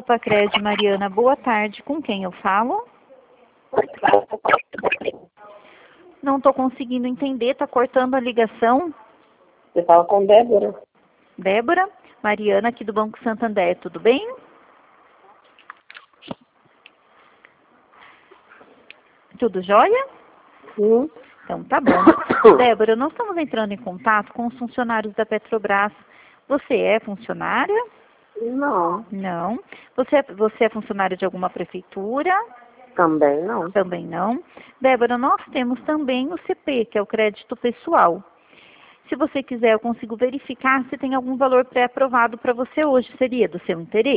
Copacred, Mariana, boa tarde. Com quem eu falo? Não estou conseguindo entender, está cortando a ligação. Você fala com Débora. Débora, Mariana aqui do Banco Santander, tudo bem? Tudo jóia? Sim. Então tá bom. Débora, nós estamos entrando em contato com os funcionários da Você é funcionária? Não. Não. Você é funcionária de alguma prefeitura? Também não. Também não. Débora, nós temos também o CP, que é o crédito pessoal. Se você quiser, eu consigo verificar se tem algum valor pré-aprovado para você hoje. Seria do seu interesse?